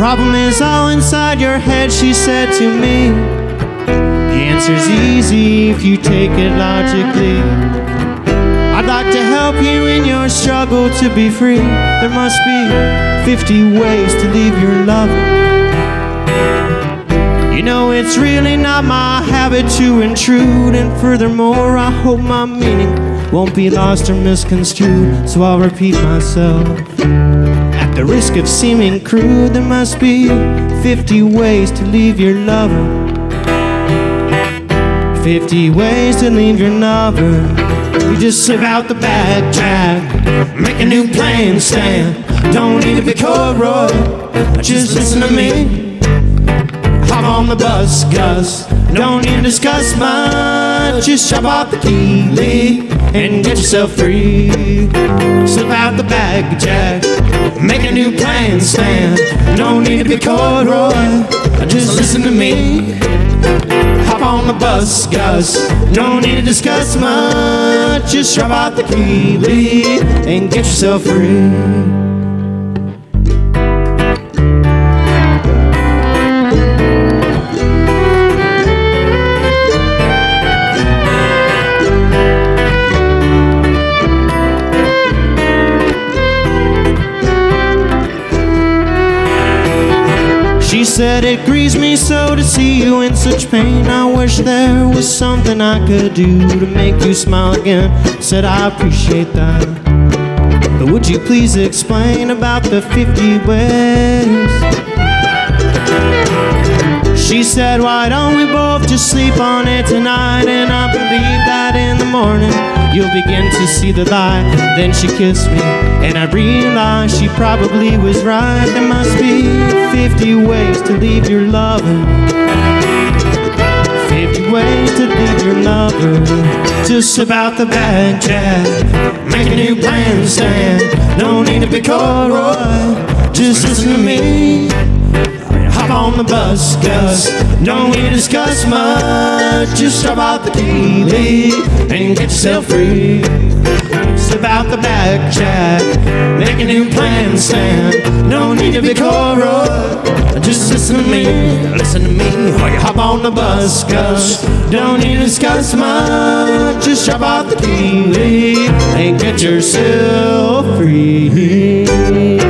problem is all inside your head, she said to me. The answer's easy if you take it logically. I'd like to help you in your struggle to be free. There must be 50 ways to leave your lover. You know it's really not my habit to intrude, and furthermore I hope my meaning won't be lost or misconstrued, so I'll repeat myself. At the risk of seeming crude, there must be 50 ways to leave your lover. 50 ways to leave your lover. You just slip out the back track, make a new plan stand. Don't need to be corduroy, just listen to me. Hop on the bus, Gus. Don't need to discuss much. Just chop off the key, Lee, and get yourself free. Slip out the bag, Jack. Make a new plan stand. Don't need to be corduroy. Just listen to me. Hop on the bus, Gus. Don't need to discuss much. Just chop off the key, Lee, and get yourself free. She said, it grieves me so to see you in such pain. I wish there was something I could do to make you smile again. Said, I appreciate that, but would you please explain about the 50 ways? She said, why don't we both just sleep on it tonight? And I believe that in the morning you'll begin to see the light. Then she kissed me, and I realized she probably was right. There must be 50 ways to leave your lover. 50 ways to leave your lover. Just slip out the back, Jack. Make a new plan stand. No need to be corduroy. Just listen to me. Hop on the bus, Gus. Don't need to discuss much. Just drop out the key, Lee, and get yourself free. Slip out the back, Jack. Make a new plan stand. No need to be corduroy. Just listen to me, listen to me. While you hop on the bus, Gus. Don't need to discuss much. Just drop out the key, Lee, and get yourself free.